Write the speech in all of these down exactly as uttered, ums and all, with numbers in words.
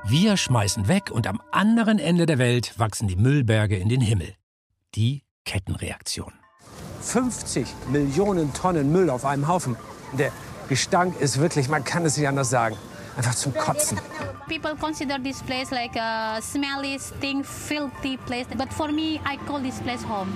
Wir schmeißen weg und am anderen Ende der Welt wachsen die Müllberge in den Himmel. Die Kettenreaktion. fünfzig Millionen Tonnen Müll auf einem Haufen. Der Gestank ist wirklich, man kann es nicht anders sagen, einfach zum Kotzen. People consider this place like a smelly, stink, filthy place. But for me, I call this place home.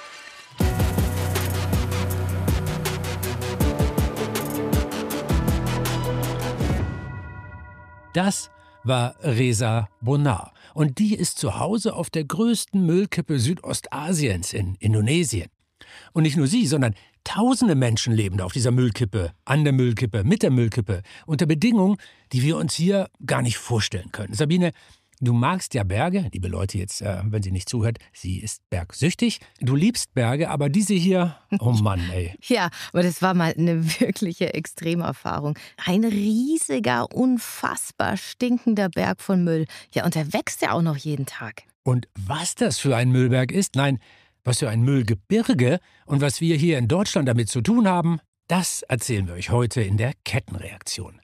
Das war Reza Bonar. Und die ist zu Hause auf der größten Müllkippe Südostasiens in Indonesien. Und nicht nur sie, sondern tausende Menschen leben da auf dieser Müllkippe, an der Müllkippe, mit der Müllkippe, unter Bedingungen, die wir uns hier gar nicht vorstellen können. Sabine, du magst ja Berge, liebe Leute jetzt, äh, wenn sie nicht zuhört, sie ist bergsüchtig. Du liebst Berge, aber diese hier, oh Mann, ey. Ja, aber das war mal eine wirkliche Extremerfahrung. Ein riesiger, unfassbar stinkender Berg von Müll. Ja, und der wächst ja auch noch jeden Tag. Und was das für ein Müllberg ist, nein, was für ein Müllgebirge und was wir hier in Deutschland damit zu tun haben, das erzählen wir euch heute in der Kettenreaktion.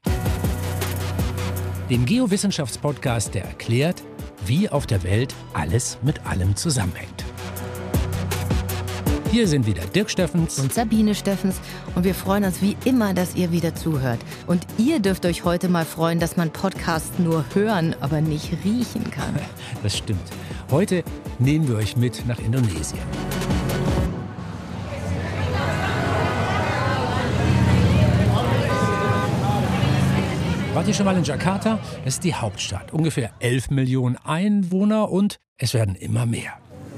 Dem Geowissenschaftspodcast, der erklärt, wie auf der Welt alles mit allem zusammenhängt. Hier sind wieder Dirk Steffens und Sabine Steffens und wir freuen uns wie immer, dass ihr wieder zuhört. Und ihr dürft euch heute mal freuen, dass man Podcasts nur hören, aber nicht riechen kann. Das stimmt. Heute nehmen wir euch mit nach Indonesien. Wart ihr schon mal in Jakarta? Das ist die Hauptstadt. Ungefähr elf Millionen Einwohner und es werden immer mehr.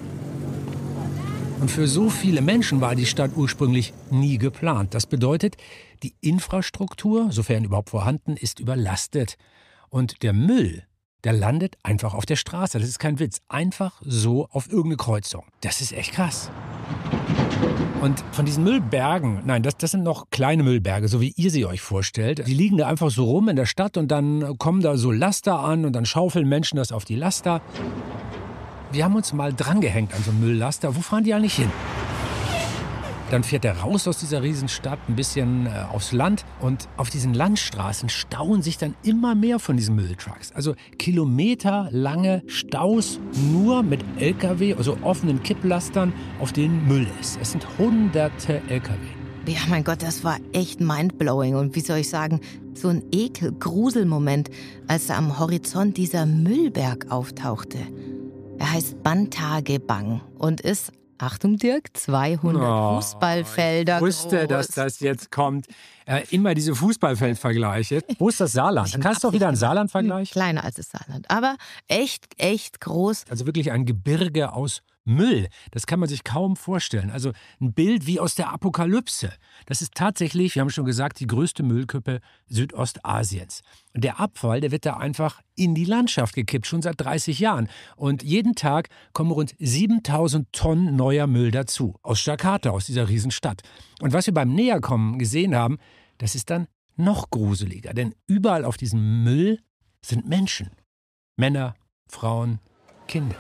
Und für so viele Menschen war die Stadt ursprünglich nie geplant. Das bedeutet, die Infrastruktur, sofern überhaupt vorhanden, ist überlastet. Und der Müll, der landet einfach auf der Straße. Das ist kein Witz. Einfach so auf irgendeine Kreuzung. Das ist echt krass. Und von diesen Müllbergen, nein, das, das sind noch kleine Müllberge, so wie ihr sie euch vorstellt. Die liegen da einfach so rum in der Stadt und dann kommen da so Laster an und dann schaufeln Menschen das auf die Laster. Wir haben uns mal drangehängt an so einen Mülllaster. Wo fahren die eigentlich hin? Dann fährt er raus aus dieser Riesenstadt, ein bisschen äh, aufs Land. Und auf diesen Landstraßen stauen sich dann immer mehr von diesen Mülltrucks. Also kilometerlange Staus nur mit L K W, also offenen Kipplastern, auf denen Müll ist. Es sind hunderte L K W. Ja, mein Gott, das war echt mindblowing. Und wie soll ich sagen, so ein Ekel-Gruselmoment, als da am Horizont dieser Müllberg auftauchte. Er heißt Bantar Gebang und ist, Achtung Dirk, zweihundert oh, Fußballfelder ich wusste, groß. Dass das jetzt kommt. Äh, immer diese Fußballfeldvergleiche. Wo ist das Saarland? Dann hast du doch wieder einen Saarland-Vergleich? Kleiner als das Saarland, aber echt, echt groß. Also wirklich ein Gebirge aus Müll. Das kann man sich kaum vorstellen. Also ein Bild wie aus der Apokalypse. Das ist tatsächlich, wir haben schon gesagt, die größte Müllkippe Südostasiens. Der Abfall, der wird da einfach in die Landschaft gekippt, schon seit dreißig Jahren. Und jeden Tag kommen rund siebentausend Tonnen neuer Müll dazu. Aus Jakarta, aus dieser Riesenstadt. Und was wir beim Näherkommen gesehen haben, das ist dann noch gruseliger. Denn überall auf diesem Müll sind Menschen. Männer, Frauen, Kinder.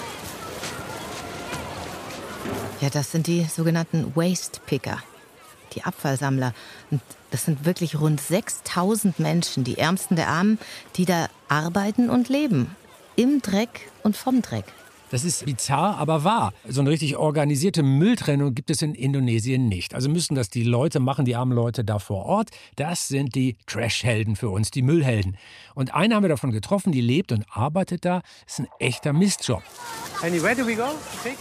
Ja, das sind die sogenannten Waste Picker, die Abfallsammler. Und das sind wirklich rund sechstausend Menschen, die Ärmsten der Armen, die da arbeiten und leben. Im Dreck und vom Dreck. Das ist bizarr, aber wahr. So eine richtig organisierte Mülltrennung gibt es in Indonesien nicht. Also müssen das die Leute machen, die armen Leute da vor Ort. Das sind die Trash-Helden für uns, die Müllhelden. Und einen haben wir davon getroffen, die lebt und arbeitet da. Das ist ein echter Mistjob. Annie, where do we go? Take?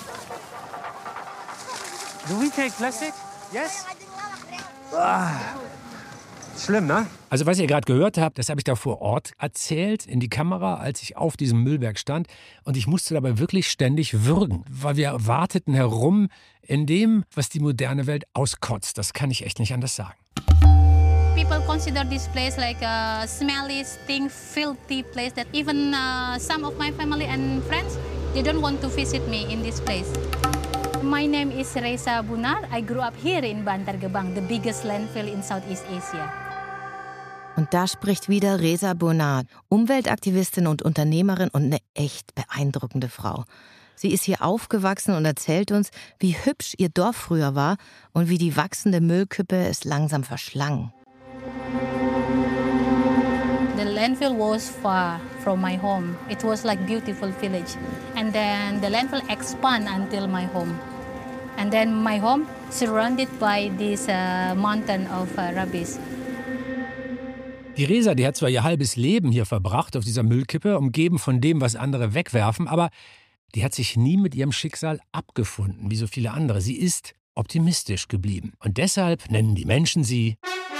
Do we take plastic? Yes? Ah. Schlimm, ne? Also was ihr gerade gehört habt, das habe ich da vor Ort erzählt in die Kamera, als ich auf diesem Müllberg stand. Und ich musste dabei wirklich ständig würgen, weil wir warteten herum in dem, was die moderne Welt auskotzt. Das kann ich echt nicht anders sagen. People consider this place like a smelly, stink, filthy place that even uh, some of my family and friends, they don't want to visit me in this place. My name is Reza Bonar. I grew up here in Bantar Gebang, the biggest landfill in Southeast Asia. Und da spricht wieder Reza Bonar, Umweltaktivistin und Unternehmerin und eine echt beeindruckende Frau. Sie ist hier aufgewachsen und erzählt uns, wie hübsch ihr Dorf früher war und wie die wachsende Müllkippe es langsam verschlang. The landfill was far from my home. It was like beautiful village. And then the landfill expand until my home. And then my home surrounded by this uh, mountain of uh, rubbish. Die Reza, die hat zwar ihr halbes Leben hier verbracht auf dieser Müllkippe, umgeben von dem, was andere wegwerfen, aber die hat sich nie mit ihrem Schicksal abgefunden, wie so viele andere. Sie ist optimistisch geblieben. Und deshalb nennen die Menschen sie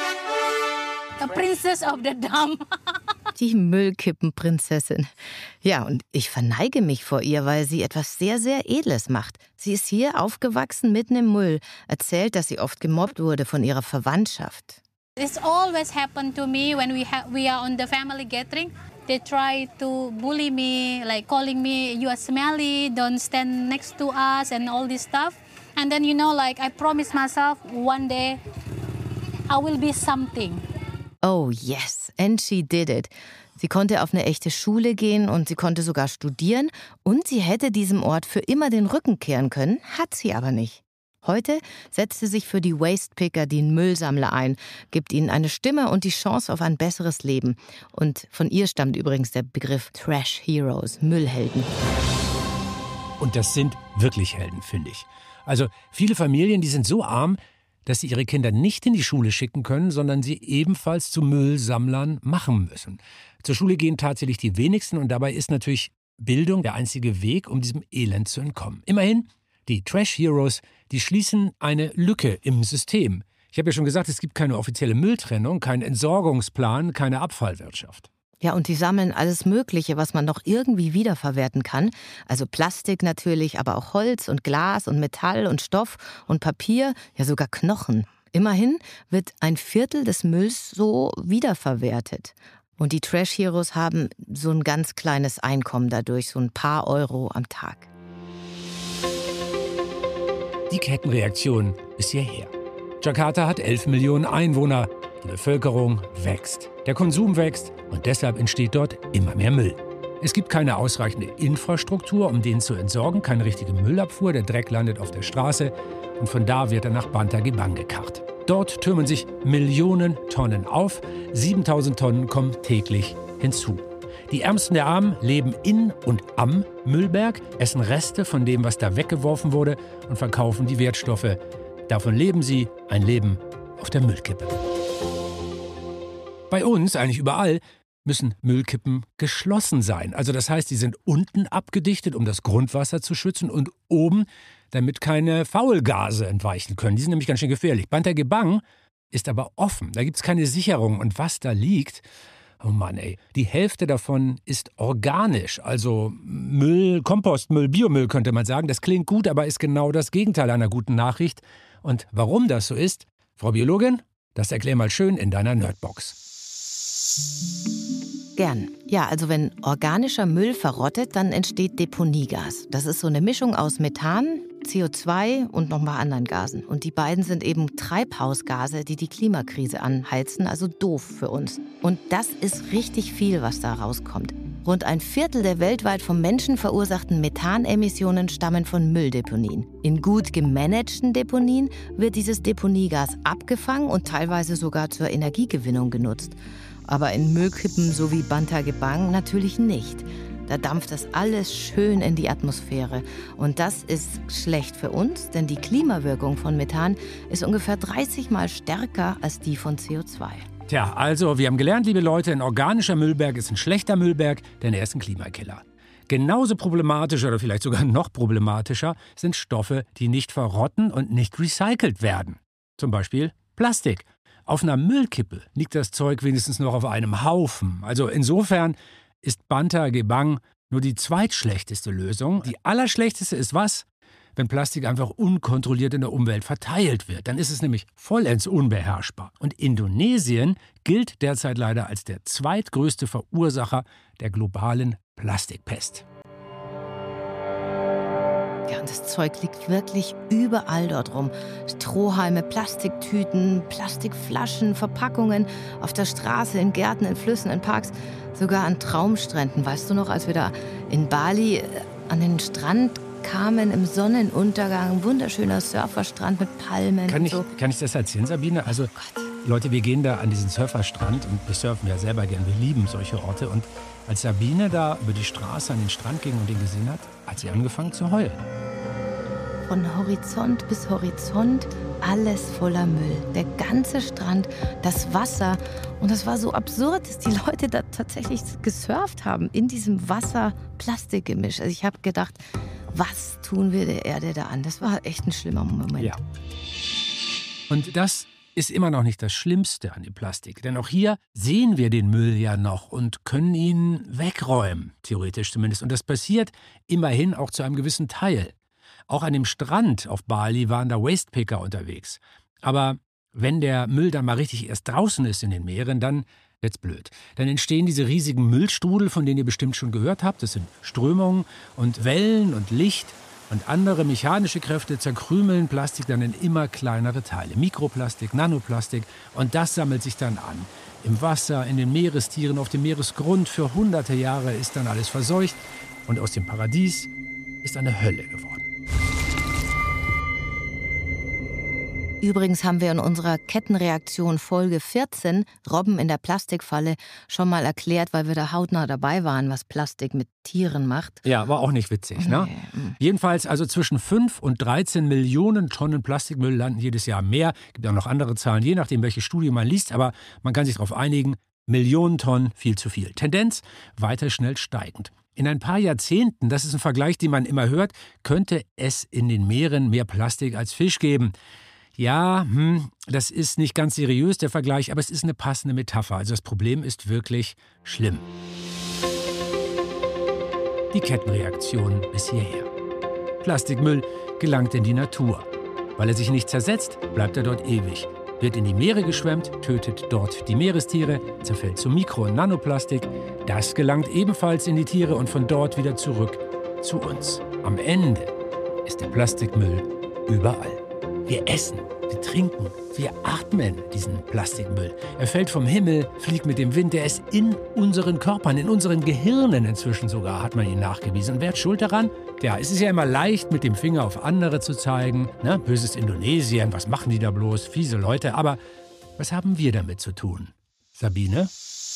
The Princess of the Dam. Die Müllkippenprinzessin. Ja, und ich verneige mich vor ihr, weil sie etwas sehr, sehr Edles macht. Sie ist hier aufgewachsen mitten im Müll, erzählt, dass sie oft gemobbt wurde von ihrer Verwandtschaft. It's always happened to me when we ha- we are on the family gathering. They try to bully me, like calling me, you are smelly, don't stand next to us and all this stuff. And then, you know, like I promised myself one day I will be something. Oh yes, and she did it. Sie konnte auf eine echte Schule gehen und sie konnte sogar studieren und sie hätte diesem Ort für immer den Rücken kehren können, hat sie aber nicht. Heute setzt sie sich für die Wastepicker, die Müllsammler ein, gibt ihnen eine Stimme und die Chance auf ein besseres Leben. Und von ihr stammt übrigens der Begriff Trash Heroes, Müllhelden. Und das sind wirklich Helden, finde ich. Also viele Familien, die sind so arm, dass sie ihre Kinder nicht in die Schule schicken können, sondern sie ebenfalls zu Müllsammlern machen müssen. Zur Schule gehen tatsächlich die wenigsten und dabei ist natürlich Bildung der einzige Weg, um diesem Elend zu entkommen. Immerhin, die Trash Heroes, die schließen eine Lücke im System. Ich habe ja schon gesagt, es gibt keine offizielle Mülltrennung, keinen Entsorgungsplan, keine Abfallwirtschaft. Ja, und die sammeln alles Mögliche, was man noch irgendwie wiederverwerten kann. Also Plastik natürlich, aber auch Holz und Glas und Metall und Stoff und Papier, ja sogar Knochen. Immerhin wird ein Viertel des Mülls so wiederverwertet. Und die Trash Heroes haben so ein ganz kleines Einkommen dadurch, so ein paar Euro am Tag. Die Kettenreaktion bis hierher. Jakarta hat elf Millionen Einwohner. Die Bevölkerung wächst. Der Konsum wächst und deshalb entsteht dort immer mehr Müll. Es gibt keine ausreichende Infrastruktur, um den zu entsorgen, keine richtige Müllabfuhr. Der Dreck landet auf der Straße und von da wird er nach Bantar Gebang gekarrt. Dort türmen sich Millionen Tonnen auf. siebentausend Tonnen kommen täglich hinzu. Die Ärmsten der Armen leben in und am Müllberg, essen Reste von dem, was da weggeworfen wurde und verkaufen die Wertstoffe. Davon leben sie ein Leben auf der Müllkippe. Bei uns, eigentlich überall, müssen Müllkippen geschlossen sein. Also das heißt, sie sind unten abgedichtet, um das Grundwasser zu schützen und oben, damit keine Faulgase entweichen können. Die sind nämlich ganz schön gefährlich. Bantar Gebang ist aber offen. Da gibt es keine Sicherung. Und was da liegt, oh Mann ey, die Hälfte davon ist organisch. Also Müll, Kompostmüll, Biomüll könnte man sagen. Das klingt gut, aber ist genau das Gegenteil einer guten Nachricht. Und warum das so ist, Frau Biologin, das erklär mal schön in deiner Nerdbox. Gern. Ja, also wenn organischer Müll verrottet, dann entsteht Deponiegas. Das ist so eine Mischung aus Methan, C O zwei und nochmal anderen Gasen. Und die beiden sind eben Treibhausgase, die die Klimakrise anheizen, also doof für uns. Und das ist richtig viel, was da rauskommt. Rund ein Viertel der weltweit vom Menschen verursachten Methanemissionen stammen von Mülldeponien. In gut gemanagten Deponien wird dieses Deponiegas abgefangen und teilweise sogar zur Energiegewinnung genutzt. Aber in Müllkippen so wie Bantar Gebang natürlich nicht. Da dampft das alles schön in die Atmosphäre. Und das ist schlecht für uns, denn die Klimawirkung von Methan ist ungefähr dreißig Mal stärker als die von C O zwei. Tja, also wir haben gelernt, liebe Leute, ein organischer Müllberg ist ein schlechter Müllberg, denn er ist ein Klimakiller. Genauso problematisch oder vielleicht sogar noch problematischer sind Stoffe, die nicht verrotten und nicht recycelt werden. Zum Beispiel Plastik. Auf einer Müllkippe liegt das Zeug wenigstens noch auf einem Haufen. Also insofern ist Bantar Gebang nur die zweitschlechteste Lösung. Die allerschlechteste ist was? Wenn Plastik einfach unkontrolliert in der Umwelt verteilt wird. Dann ist es nämlich vollends unbeherrschbar. Und Indonesien gilt derzeit leider als der zweitgrößte Verursacher der globalen Plastikpest. Ja, und das Zeug liegt wirklich überall dort rum. Strohhalme, Plastiktüten, Plastikflaschen, Verpackungen, auf der Straße, in Gärten, in Flüssen, in Parks, sogar an Traumstränden. Weißt du noch, als wir da in Bali an den Strand kamen im Sonnenuntergang, ein wunderschöner Surferstrand mit Palmen Kann und ich, so. kann ich das erzählen, Sabine? Also, Oh Gott. Leute, wir gehen da an diesen Surferstrand und wir surfen ja selber gern, wir lieben solche Orte. Und als Sabine da über die Straße an den Strand ging und den gesehen hat, hat sie angefangen zu heulen. Von Horizont bis Horizont alles voller Müll. Der ganze Strand, das Wasser. Und das war so absurd, dass die Leute da tatsächlich gesurft haben in diesem Wasser-Plastik-Gemisch. Also ich habe gedacht, was tun wir der Erde da an? Das war echt ein schlimmer Moment. Ja. Und das ist immer noch nicht das Schlimmste an dem Plastik. Denn auch hier sehen wir den Müll ja noch und können ihn wegräumen, theoretisch zumindest. Und das passiert immerhin auch zu einem gewissen Teil. Auch an dem Strand auf Bali waren da Wastepicker unterwegs. Aber wenn der Müll dann mal richtig erst draußen ist in den Meeren, dann wird's blöd. Dann entstehen diese riesigen Müllstrudel, von denen ihr bestimmt schon gehört habt. Das sind Strömungen und Wellen und Licht. Und andere mechanische Kräfte zerkrümeln Plastik dann in immer kleinere Teile. Mikroplastik, Nanoplastik. Und das sammelt sich dann an. Im Wasser, in den Meerestieren, auf dem Meeresgrund. Für hunderte Jahre ist dann alles verseucht. Und aus dem Paradies ist eine Hölle geworden. Übrigens haben wir in unserer Kettenreaktion Folge vierzehn, Robben in der Plastikfalle, schon mal erklärt, weil wir da hautnah dabei waren, was Plastik mit Tieren macht. Ja, war auch nicht witzig, ne? Nee. Jedenfalls also zwischen fünf und dreizehn Millionen Tonnen Plastikmüll landen jedes Jahr mehr. Gibt auch noch andere Zahlen, je nachdem, welche Studie man liest. Aber man kann sich darauf einigen, Millionen Tonnen, viel zu viel. Tendenz weiter schnell steigend. In ein paar Jahrzehnten, das ist ein Vergleich, den man immer hört, könnte es in den Meeren mehr Plastik als Fisch geben. Ja, hm, das ist nicht ganz seriös, der Vergleich, aber es ist eine passende Metapher. Also das Problem ist wirklich schlimm. Die Kettenreaktion bis hierher. Plastikmüll gelangt in die Natur. Weil er sich nicht zersetzt, bleibt er dort ewig. Wird in die Meere geschwemmt, tötet dort die Meerestiere, zerfällt zu Mikro- und Nanoplastik. Das gelangt ebenfalls in die Tiere und von dort wieder zurück zu uns. Am Ende ist der Plastikmüll überall. Wir essen, wir trinken, wir atmen diesen Plastikmüll. Er fällt vom Himmel, fliegt mit dem Wind, er ist in unseren Körpern, in unseren Gehirnen inzwischen sogar, hat man ihn nachgewiesen. Und wer hat Schuld daran? Ja, es ist ja immer leicht, mit dem Finger auf andere zu zeigen. Ne? Böses Indonesien, was machen die da bloß? Fiese Leute. Aber was haben wir damit zu tun? Sabine?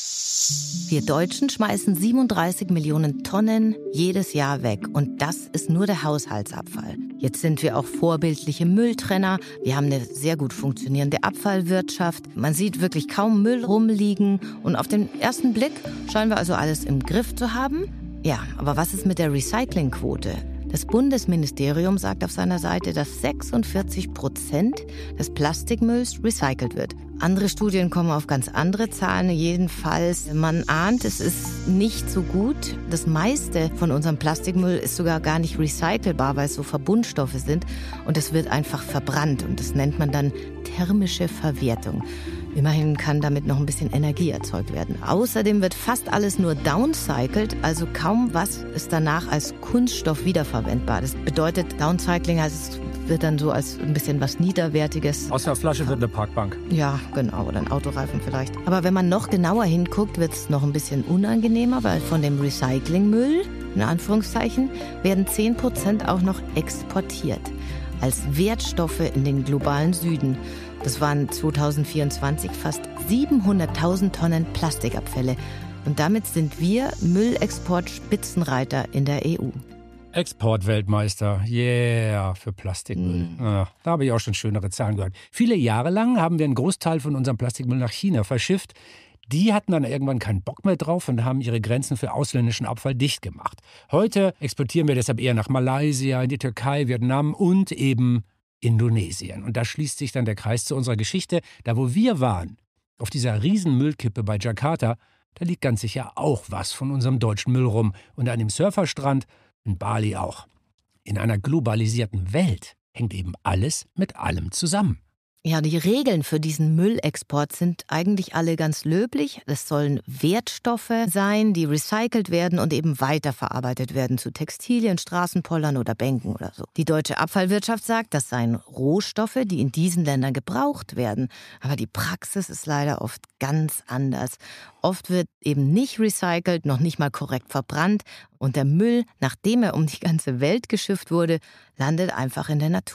Wir Deutschen schmeißen siebenunddreißig Millionen Tonnen jedes Jahr weg. Und das ist nur der Haushaltsabfall. Jetzt sind wir auch vorbildliche Mülltrenner. Wir haben eine sehr gut funktionierende Abfallwirtschaft. Man sieht wirklich kaum Müll rumliegen. Und auf den ersten Blick scheinen wir also alles im Griff zu haben. Ja, aber was ist mit der Recyclingquote? Das Bundesministerium sagt auf seiner Seite, dass sechsundvierzig Prozent des Plastikmülls recycelt wird. Andere Studien kommen auf ganz andere Zahlen. Jedenfalls, man ahnt, es ist nicht so gut. Das meiste von unserem Plastikmüll ist sogar gar nicht recycelbar, weil es so Verbundstoffe sind. Und es wird einfach verbrannt. Und das nennt man dann thermische Verwertung. Immerhin kann damit noch ein bisschen Energie erzeugt werden. Außerdem wird fast alles nur downcycled, also kaum was ist danach als Kunststoff wiederverwendbar. Das bedeutet, Downcycling heißt, es wird dann so als ein bisschen was Niederwertiges. Aus der Flasche wird eine Parkbank. Ja, genau, oder ein Autoreifen vielleicht. Aber wenn man noch genauer hinguckt, wird es noch ein bisschen unangenehmer, weil von dem Recyclingmüll, in Anführungszeichen, werden zehn Prozent auch noch exportiert. Als Wertstoffe in den globalen Süden. Das waren zweitausendvierundzwanzig fast siebenhunderttausend Tonnen Plastikabfälle. Und damit sind wir Müllexport-Spitzenreiter in der E U. Exportweltmeister, yeah, für Plastikmüll. Mm. Ja, da habe ich auch schon schönere Zahlen gehört. Viele Jahre lang haben wir einen Großteil von unserem Plastikmüll nach China verschifft. Die hatten dann irgendwann keinen Bock mehr drauf und haben ihre Grenzen für ausländischen Abfall dicht gemacht. Heute exportieren wir deshalb eher nach Malaysia, in die Türkei, Vietnam und eben Indonesien. Und da schließt sich dann der Kreis zu unserer Geschichte. Da, wo wir waren, auf dieser riesen Müllkippe bei Jakarta, da liegt ganz sicher auch was von unserem deutschen Müll rum. Und an dem Surferstrand in Bali auch. In einer globalisierten Welt hängt eben alles mit allem zusammen. Ja, die Regeln für diesen Müllexport sind eigentlich alle ganz löblich. Es sollen Wertstoffe sein, die recycelt werden und eben weiterverarbeitet werden zu Textilien, Straßenpollern oder Bänken oder so. Die deutsche Abfallwirtschaft sagt, das seien Rohstoffe, die in diesen Ländern gebraucht werden. Aber die Praxis ist leider oft ganz anders. Oft wird eben nicht recycelt, noch nicht mal korrekt verbrannt. Und der Müll, nachdem er um die ganze Welt geschifft wurde, landet einfach in der Natur.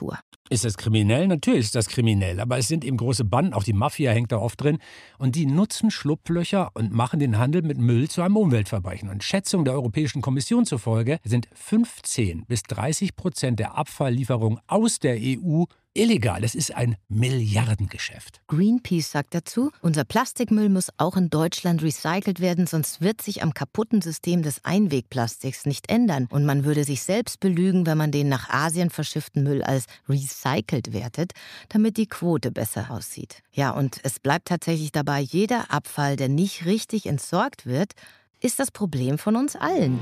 Ist das kriminell? Natürlich ist das kriminell, aber es sind eben große Banden, auch die Mafia hängt da oft drin und die nutzen Schlupflöcher und machen den Handel mit Müll zu einem Umweltverbrechen. Und Schätzungen der Europäischen Kommission zufolge sind fünfzehn bis dreißig Prozent der Abfalllieferungen aus der E U illegal. Das ist ein Milliardengeschäft. Greenpeace sagt dazu, unser Plastikmüll muss auch in Deutschland recycelt werden, sonst wird sich am kaputten System des Einwegplastiks nicht ändern. Und man würde sich selbst belügen, wenn man den nach Asien verschifften Müll als recycelt wertet, damit die Quote besser aussieht. Ja, und es bleibt tatsächlich dabei, jeder Abfall, der nicht richtig entsorgt wird, ist das Problem von uns allen.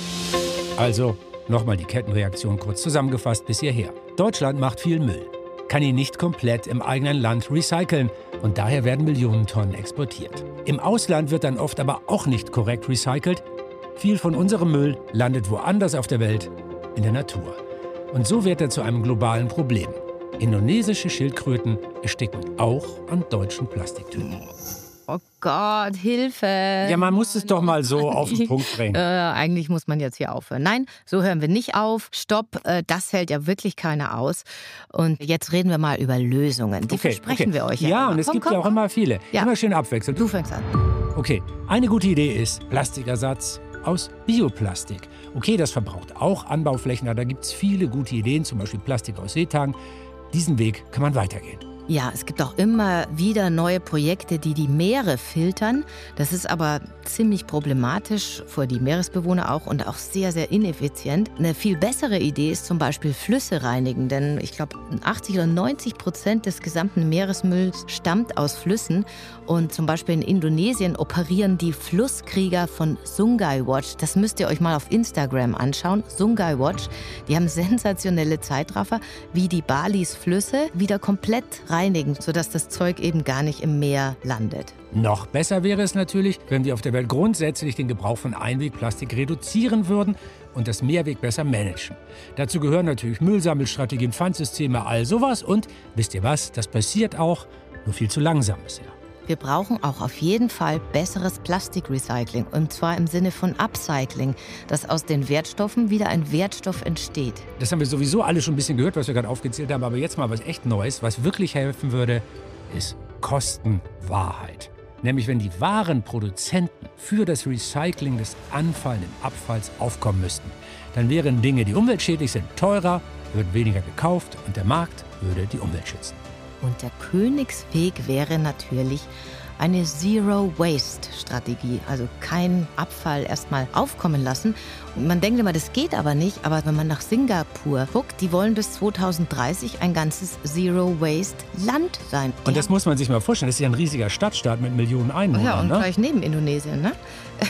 Also, nochmal die Kettenreaktion kurz zusammengefasst bis hierher. Deutschland macht viel Müll, kann ihn nicht komplett im eigenen Land recyceln und daher werden Millionen Tonnen exportiert. Im Ausland wird dann oft aber auch nicht korrekt recycelt. Viel von unserem Müll landet woanders auf der Welt, in der Natur. Und so wird er zu einem globalen Problem. Indonesische Schildkröten ersticken auch an deutschen Plastiktüten. Oh Gott, Hilfe. Ja, man muss es doch mal so auf den Punkt bringen. Äh, eigentlich muss man jetzt hier aufhören. Nein, so hören wir nicht auf. Stopp, äh, das hält ja wirklich keiner aus. Und jetzt reden wir mal über Lösungen. Die okay, versprechen okay. wir euch ja. Ja, immer. und es komm, gibt komm. ja auch immer viele. Ja. Immer schön abwechselnd. Du fängst an. Okay, eine gute Idee ist Plastikersatz aus Bioplastik. Okay, das verbraucht auch Anbauflächen, aber da gibt es viele gute Ideen, zum Beispiel Plastik aus Seetang. Diesen Weg kann man weitergehen. Ja, es gibt auch immer wieder neue Projekte, die die Meere filtern. Das ist aber ziemlich problematisch für die Meeresbewohner auch und auch sehr, sehr ineffizient. Eine viel bessere Idee ist zum Beispiel Flüsse reinigen, denn ich glaube achtzig oder neunzig Prozent des gesamten Meeresmülls stammt aus Flüssen. Und zum Beispiel in Indonesien operieren die Flusskrieger von Sungai Watch. Das müsst ihr euch mal auf Instagram anschauen. Sungai Watch. Die haben sensationelle Zeitraffer, wie die Balis Flüsse wieder komplett reinigen, sodass das Zeug eben gar nicht im Meer landet. Noch besser wäre es natürlich, wenn wir auf der Welt grundsätzlich den Gebrauch von Einwegplastik reduzieren würden und das Mehrweg besser managen. Dazu gehören natürlich Müllsammelstrategien, Pfandsysteme, all sowas. Und wisst ihr was, das passiert auch, nur viel zu langsam bisher. Wir brauchen auch auf jeden Fall besseres Plastikrecycling, und zwar im Sinne von Upcycling, dass aus den Wertstoffen wieder ein Wertstoff entsteht. Das haben wir sowieso alle schon ein bisschen gehört, was wir gerade aufgezählt haben, aber jetzt mal was echt Neues, was wirklich helfen würde, ist Kostenwahrheit. Nämlich wenn die wahren Produzenten für das Recycling des anfallenden Abfalls aufkommen müssten, dann wären Dinge, die umweltschädlich sind, teurer, würden weniger gekauft und der Markt würde die Umwelt schützen. Und der Königsweg wäre natürlich eine Zero-Waste-Strategie, also keinen Abfall erstmal aufkommen lassen. Und man denkt immer, das geht aber nicht, aber wenn man nach Singapur guckt, die wollen bis zweitausenddreißig ein ganzes Zero-Waste-Land sein. Die Und das muss man sich mal vorstellen, das ist ja ein riesiger Stadtstaat mit Millionen Einwohnern. Ja, und ne? gleich neben Indonesien, ne?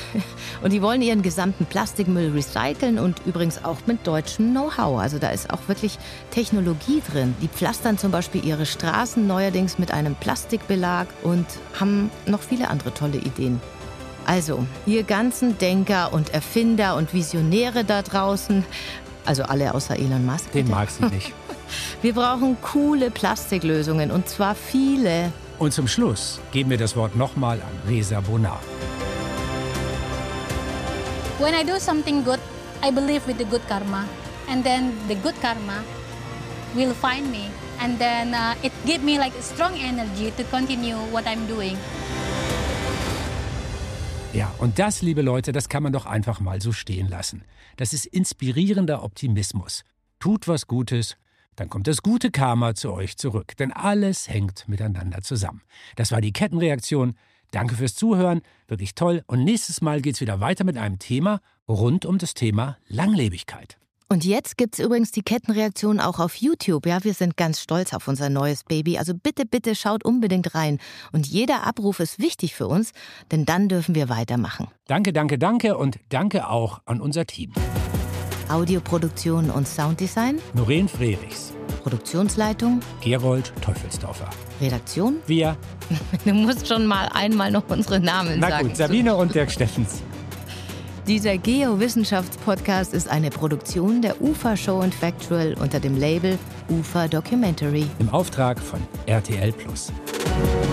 Und die wollen ihren gesamten Plastikmüll recyceln und übrigens auch mit deutschem Know-how. Also da ist auch wirklich Technologie drin. Die pflastern zum Beispiel ihre Straßen neuerdings mit einem Plastikbelag und haben noch viele andere tolle Ideen. Also, ihr ganzen Denker und Erfinder und Visionäre da draußen, also alle außer Elon Musk. Den bitte. mag sie nicht. Wir brauchen coole Plastiklösungen und zwar viele. Und zum Schluss geben wir das Wort nochmal an Reza Bonar. When I do something good, I believe with the good karma. And then the good karma will find me. And then uh, it gives me like a strong energy to continue what I'm doing. Ja, und das, liebe Leute, das kann man doch einfach mal so stehen lassen. Das ist inspirierender Optimismus. Tut was Gutes, dann kommt das gute Karma zu euch zurück. Denn alles hängt miteinander zusammen. Das war die Kettenreaktion. Danke fürs Zuhören, wirklich toll. Und nächstes Mal geht's wieder weiter mit einem Thema rund um das Thema Langlebigkeit. Und jetzt gibt's übrigens die Kettenreaktion auch auf YouTube. Ja, wir sind ganz stolz auf unser neues Baby. Also bitte, bitte schaut unbedingt rein. Und jeder Abruf ist wichtig für uns, denn dann dürfen wir weitermachen. Danke, danke, danke und danke auch an unser Team. Audioproduktion und Sounddesign, Noreen Frerichs, Produktionsleitung, Gerold Teufelsdorfer. Redaktion. Wir, Du musst schon mal einmal noch unsere Namen na sagen. gut, Sabine und Dirk Steffens. Dieser Geowissenschaftspodcast ist eine Produktion der U F A Show and Factual unter dem Label U F A Documentary. Im Auftrag von R T L Plus.